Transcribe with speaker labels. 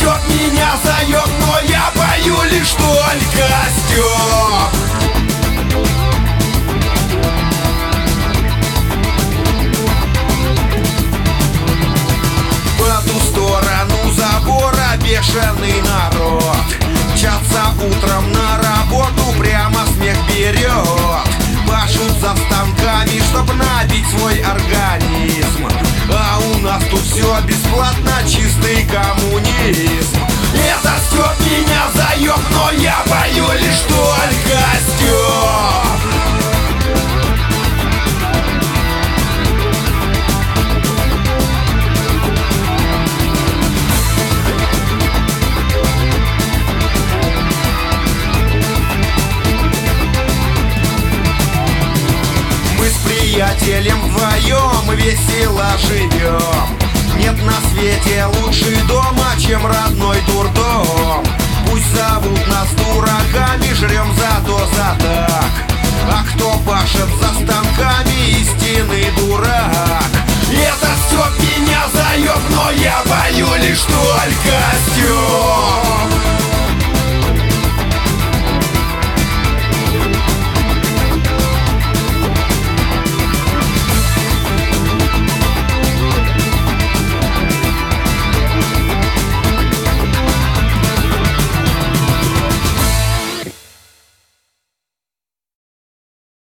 Speaker 1: стёб меня заёб, но я пою лишь только стёб. По ту сторону забора бешеный народ мчатся утром на работу, прямо смех берет. Пашут за станками, чтоб набить свой организм. А у нас тут все бесплатно, чистый коммунизм. Это стёб меня заёб, но я пою лишь только стёб. Приятелем вдвоем весело живем. Нет на свете лучше дома, чем родной дурдом. Пусть за